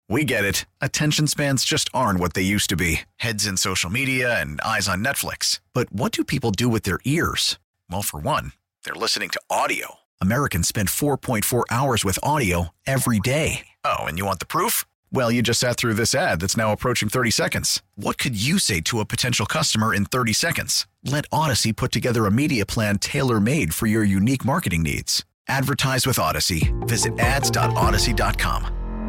We get it. Attention spans just aren't what they used to be. Heads in social media and eyes on Netflix. But what do people do with their ears? Well, for one, they're listening to audio. Americans spend 4.4 hours with audio every day. Oh, and you want the proof? Well, you just sat through this ad that's now approaching 30 seconds. What could you say to a potential customer in 30 seconds? Let Odyssey put together a media plan tailor-made for your unique marketing needs. Advertise with Odyssey. Visit ads.odyssey.com.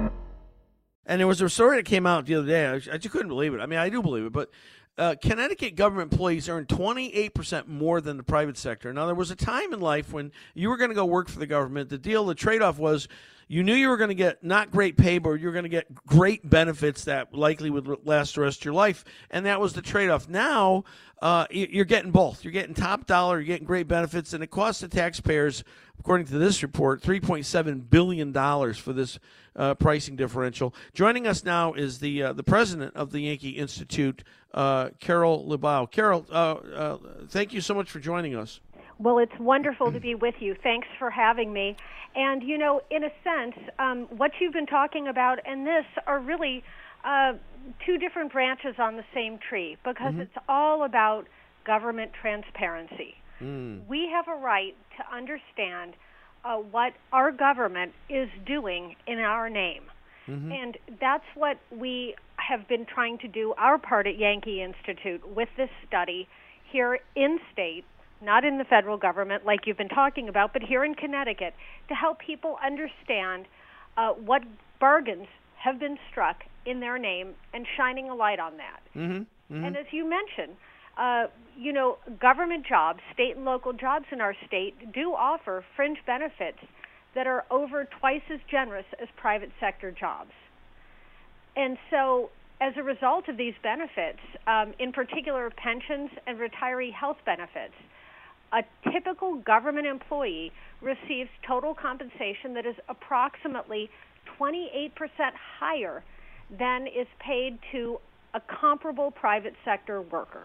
And there was a story that came out the other day. I just couldn't believe it. I mean, I do believe it, but Connecticut government employees earn 28% more than the private sector. Now, there was a time in life when you were going to go work for the government. The trade-off was you knew you were going to get not great pay, but you were going to get great benefits that likely would last the rest of your life, and that was the trade-off. Now, you're getting both. You're getting top dollar, you're getting great benefits, and it costs the taxpayers, according to this report, $3.7 billion for this pricing differential. Joining us now is the president of the Yankee Institute, Carol Libow. Carol, thank you so much for joining us. Well, it's wonderful to be with you. Thanks for having me. And, you know, in a sense, what you've been talking about and this are really two different branches on the same tree, because it's all about government transparency. We have a right to understand what our government is doing in our name. And that's what we have been trying to do, our part at Yankee Institute, with this study here in state, not in the federal government like you've been talking about, but here in Connecticut, to help people understand what bargains have been struck in their name and shining a light on that. And as you mentioned, you know, government jobs, state and local jobs in our state do offer fringe benefits that are over twice as generous as private sector jobs. And so as a result of these benefits, in particular pensions and retiree health benefits, a typical government employee receives total compensation that is approximately 28% higher than is paid to a comparable private sector worker.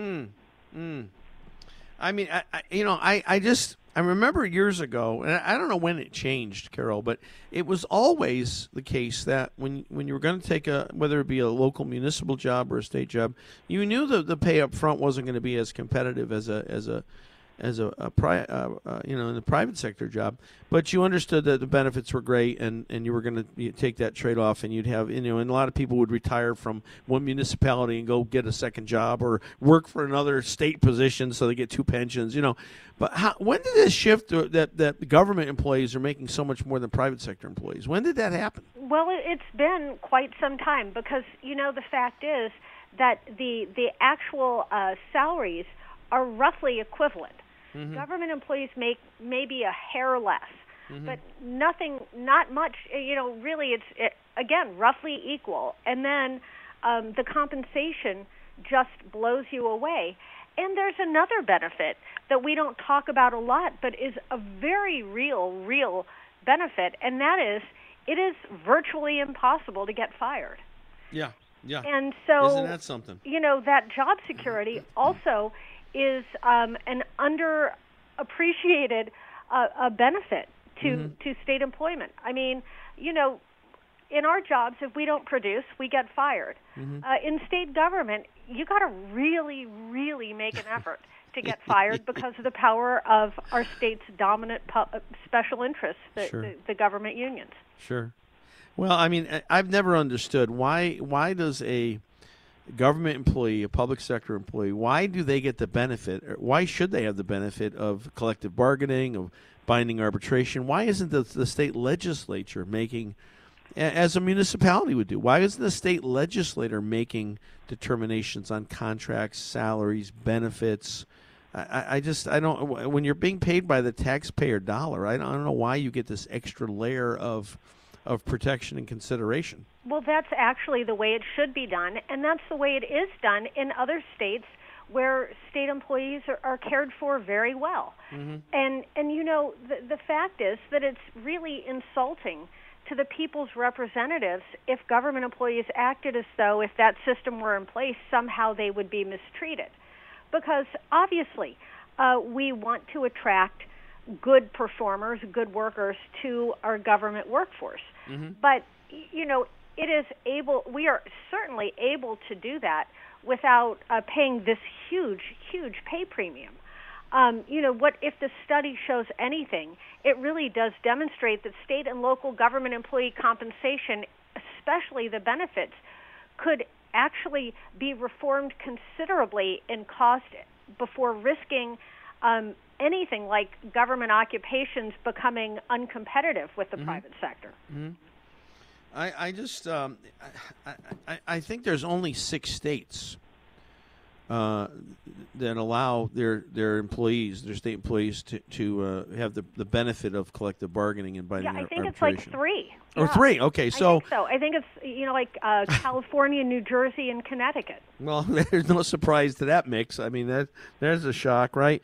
I mean, I remember years ago, and I don't know when it changed, Carol, but it was always the case that when you were going to take whether it be a local municipal job or a state job, you knew that the pay up front wasn't going to be as competitive as in the private sector job, but you understood that the benefits were great, and you were going to take that trade off, and you'd have, and a lot of people would retire from one municipality and go get a second job or work for another state position so they get two pensions, But when did this shift that government employees are making so much more than private sector employees? When did that happen? Well, it's been quite some time, because the fact is that the actual salaries are roughly equivalent. Government employees make maybe a hair less, but not much. Really, it's again roughly equal, and then the compensation just blows you away. And there's another benefit that we don't talk about a lot, but is a very real benefit, and that is it is virtually impossible to get fired. Yeah. And so, isn't that something? That job security also is an underappreciated benefit to state employment. I mean, in our jobs, if we don't produce, we get fired. In state government, you got to really, really make an effort to get fired because of the power of our state's dominant special interests, the government unions. Sure. Well, I mean, I've never understood why does a government employee, a public sector employee, why do they get the benefit, or why should they have the benefit of collective bargaining, of binding arbitration? Why isn't the state legislature making, as a municipality would do, why isn't the state legislator making determinations on contracts, salaries, benefits? I don't, when you're being paid by the taxpayer dollar, I don't know why you get this extra layer of protection and consideration. Well, that's actually the way it should be done, and that's the way it is done in other states where state employees are cared for very well. And the fact is that it's really insulting to the people's representatives if government employees acted as though if that system were in place, somehow they would be mistreated. Because obviously we want to attract good performers, good workers to our government workforce. But, we are certainly able to do that without paying this huge pay premium. What if the study shows anything? It really does demonstrate that state and local government employee compensation, especially the benefits, could actually be reformed considerably in cost before risking anything like government occupations becoming uncompetitive with the private sector. Mm-hmm. I think there's only 6 states that allow their employees, their state employees, to have the benefit of collective bargaining and binding arbitration. I think it's like 3. Or 3, okay. So I think it's, like California, New Jersey, and Connecticut. Well, there's no surprise to that mix. I mean, there's a shock, right?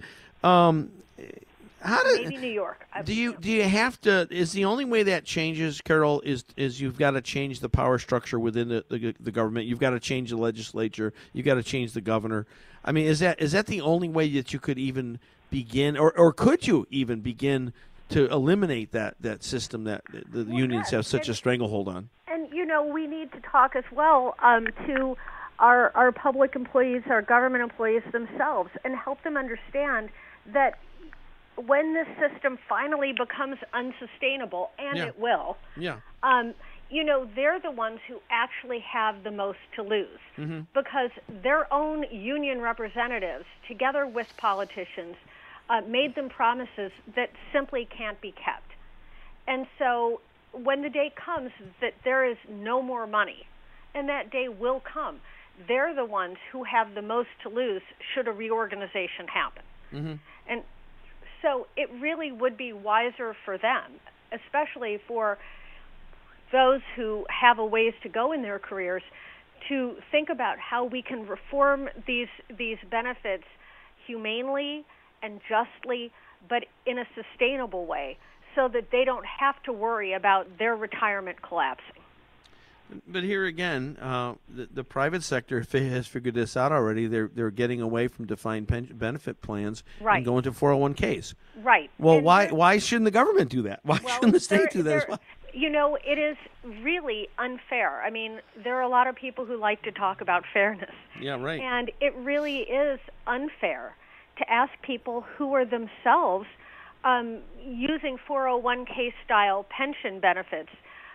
Maybe New York. Do you have to? Is the only way that changes, Carol, is you've got to change the power structure within the government. You've got to change the legislature. You've got to change the governor. I mean, is that the only way that you could even begin, or could you even begin to eliminate that system that the unions have such a stranglehold on? And we need to talk as well to our public employees, our government employees themselves, and help them understand that when this system finally becomes unsustainable, and it will, they're the ones who actually have the most to lose, because their own union representatives, together with politicians, made them promises that simply can't be kept. And so when the day comes that there is no more money, and that day will come, they're the ones who have the most to lose should a reorganization happen. And so it really would be wiser for them, especially for those who have a ways to go in their careers, to think about how we can reform these benefits humanely and justly, but in a sustainable way, so that they don't have to worry about their retirement collapsing. But here again, the private sector has figured this out already. They're getting away from defined benefit plans and going to 401ks. Right. Well, why shouldn't the government do that? Why shouldn't the state do that as well? It is really unfair. I mean, there are a lot of people who like to talk about fairness. Yeah, right. And it really is unfair to ask people who are themselves using 401k style pension benefits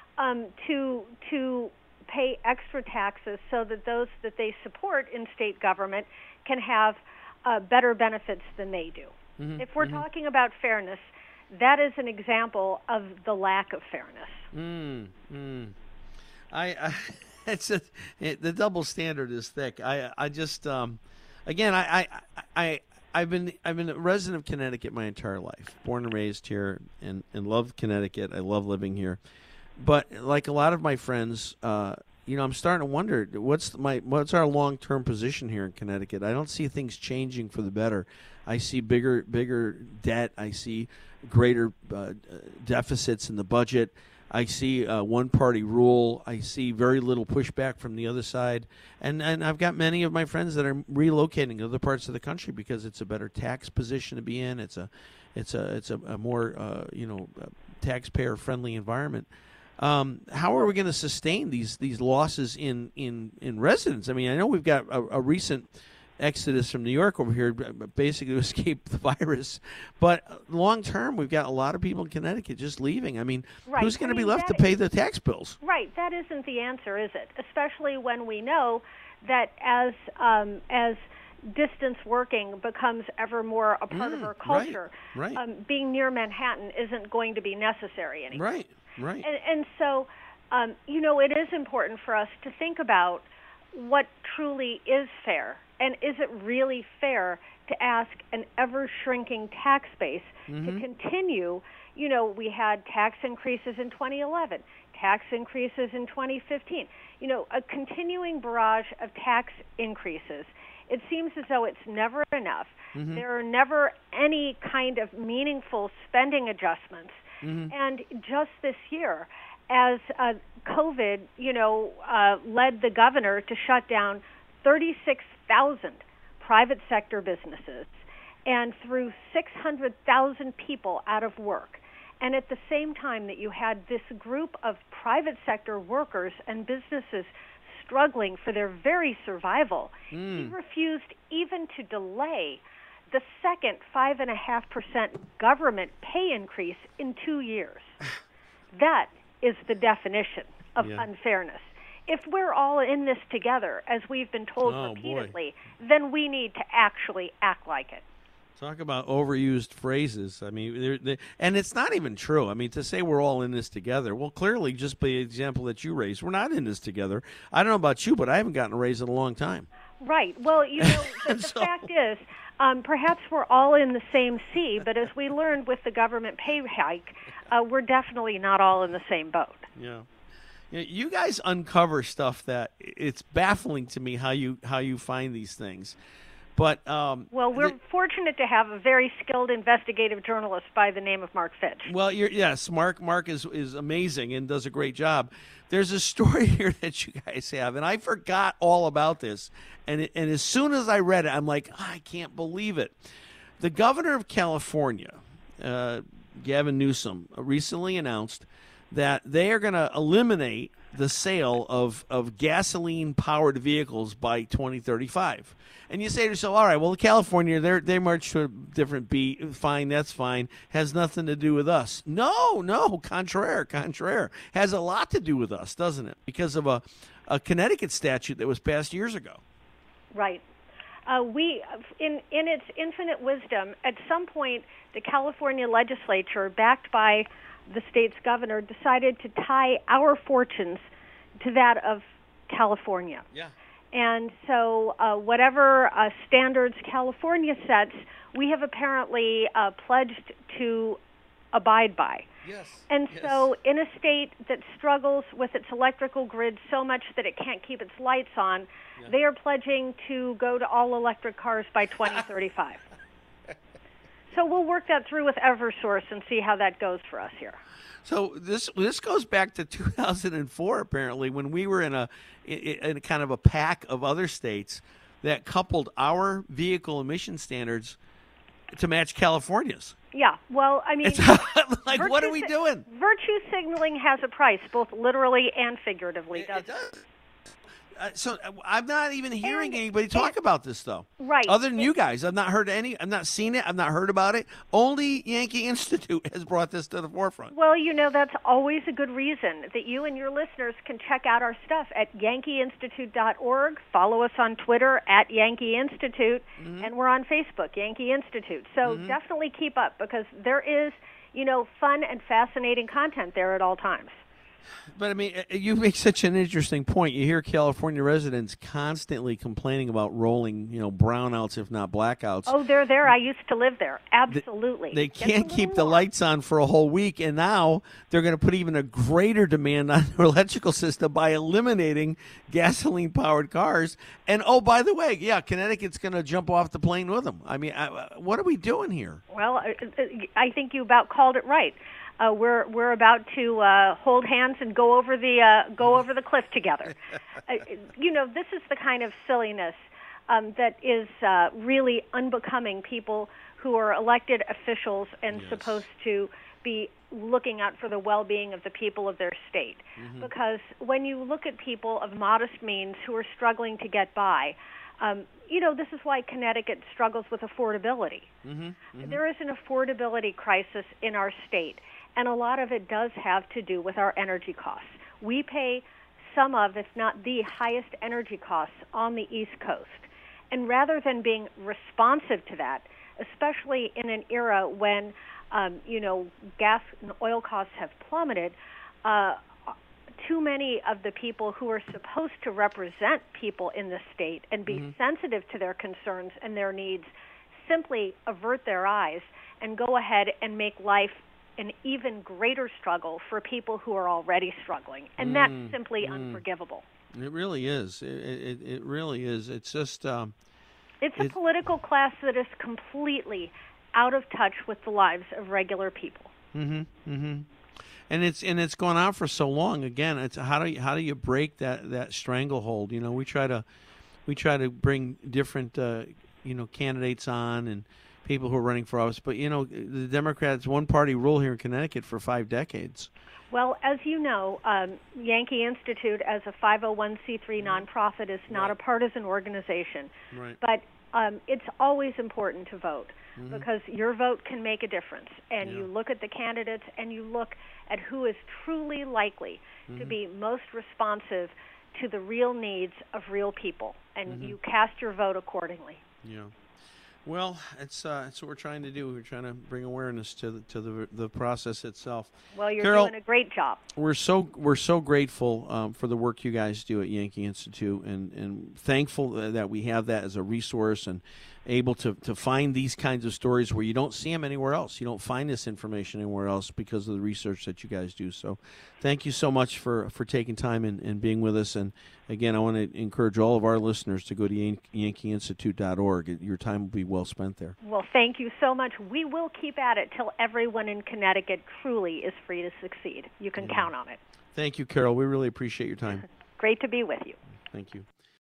to pay extra taxes so that those that they support in state government can have better benefits than they do. If we're talking about fairness, that is an example of the lack of fairness. The double standard is thick. I've been a resident of Connecticut my entire life, born and raised here, and love Connecticut. I love living here. But like a lot of my friends, I'm starting to wonder what's our long-term position here in Connecticut. I don't see things changing for the better. I see bigger debt. I see greater deficits in the budget. I see one-party rule. I see very little pushback from the other side, and I've got many of my friends that are relocating to other parts of the country because it's a better tax position to be in. It's a more taxpayer-friendly environment. How are we going to sustain these losses in residents? I mean, I know we've got a recent exodus from New York over here, basically to escape the virus. But long term, we've got a lot of people in Connecticut just leaving. I mean, who's going to be left to pay the tax bills? Right. That isn't the answer, is it? Especially when we know that as distance working becomes ever more a part of our culture, being near Manhattan isn't going to be necessary anymore. Right. Right. And so, it is important for us to think about what truly is fair. And is it really fair to ask an ever-shrinking tax base to continue? We had tax increases in 2011, tax increases in 2015, a continuing barrage of tax increases. It seems as though it's never enough. There are never any kind of meaningful spending adjustments. And just this year, as COVID, led the governor to shut down 36,000 private sector businesses and threw 600,000 people out of work. And at the same time that you had this group of private sector workers and businesses struggling for their very survival, he refused even to delay the second 5.5% government pay increase in 2 years. That is the definition of unfairness. If we're all in this together, as we've been told repeatedly, then we need to actually act like it. Talk about overused phrases. I mean, and it's not even true. I mean, to say we're all in this together, well, clearly, just by the example that you raised, we're not in this together. I don't know about you, but I haven't gotten a raise in a long time. Right. Well, the fact is, perhaps we're all in the same sea, but as we learned with the government pay hike, we're definitely not all in the same boat. Yeah. You guys uncover stuff that it's baffling to me how you find these things. But well, we're fortunate to have a very skilled investigative journalist by the name of Mark Fitch. Well, yes, Mark is amazing and does a great job. There's a story here that you guys have, and I forgot all about this. And as soon as I read it, I'm like, I can't believe it. The governor of California, Gavin Newsom, recently announced that they are going to eliminate the sale of gasoline-powered vehicles by 2035. And you say to yourself, all right, well, California, they march to a different beat. Fine, that's fine. Has nothing to do with us. No, contraire. Has a lot to do with us, doesn't it? Because of a Connecticut statute that was passed years ago. Right. We, in its infinite wisdom, at some point, the California legislature, backed by the state's governor, decided to tie our fortunes to that of California. Yeah. And so whatever standards California sets, we have apparently pledged to abide by. Yes. And so in a state that struggles with its electrical grid so much that it can't keep its lights on, they are pledging to go to all-electric cars by 2035. So we'll work that through with Eversource and see how that goes for us here. So this goes back to 2004, apparently, when we were in a kind of a pack of other states that coupled our vehicle emission standards to match California's. Yeah, well, I mean, it's like, what are we doing? Virtue signaling has a price, both literally and figuratively. It does. So I'm not even hearing anybody talk about this, though. Right. Other than you guys, I've not heard I've not seen it. I've not heard about it. Only Yankee Institute has brought this to the forefront. Well, that's always a good reason that you and your listeners can check out our stuff at yankeeinstitute.org. Follow us on Twitter at Yankee Institute, and we're on Facebook, Yankee Institute. So definitely keep up, because there is, fun and fascinating content there at all times. But, I mean, you make such an interesting point. You hear California residents constantly complaining about rolling, brownouts, if not blackouts. Oh, they're there. I used to live there. Absolutely. They can't keep the lights on for a whole week, and now they're going to put even a greater demand on their electrical system by eliminating gasoline-powered cars. And, oh, by the way, Connecticut's going to jump off the plane with them. I mean, what are we doing here? Well, I think you about called it right. We're about to hold hands and go over the cliff together. This is the kind of silliness that is really unbecoming people who are elected officials and supposed to be looking out for the well-being of the people of their state. Because when you look at people of modest means who are struggling to get by, this is why Connecticut struggles with affordability. There is an affordability crisis in our state. And a lot of it does have to do with our energy costs. We pay some of, if not the highest energy costs on the East Coast. And rather than being responsive to that, especially in an era when, gas and oil costs have plummeted, too many of the people who are supposed to represent people in the state and be sensitive to their concerns and their needs simply avert their eyes and go ahead and make life an even greater struggle for people who are already struggling. And that's simply unforgivable. It really is. It really is. It's just... it's a political class that is completely out of touch with the lives of regular people. And it's gone on for so long. Again, it's how do you break that stranglehold? We try to bring different candidates on, and people who are running for office. But, the Democrats, one-party rule here in Connecticut for 5 decades. Well, as you know, Yankee Institute, as a 501c3 nonprofit, is not a partisan organization. Right. But it's always important to vote because your vote can make a difference. And you look at the candidates and you look at who is truly likely to be most responsive to the real needs of real people, and you cast your vote accordingly. Yeah. Well, it's what we're trying to do. We're trying to bring awareness to the process itself. Well, you're Carol, doing a great job. We're so grateful for the work you guys do at Yankee Institute, and thankful that we have that as a resource and able to find these kinds of stories where you don't see them anywhere else. You don't find this information anywhere else because of the research that you guys do. So thank you so much for taking time and being with us. And again, I want to encourage all of our listeners to go to yankeeinstitute.org. Your time will be well spent there. Well, thank you so much. We will keep at it till everyone in Connecticut truly is free to succeed. You can count on it. Thank you, Carol. We really appreciate your time. Great to be with you. Thank you.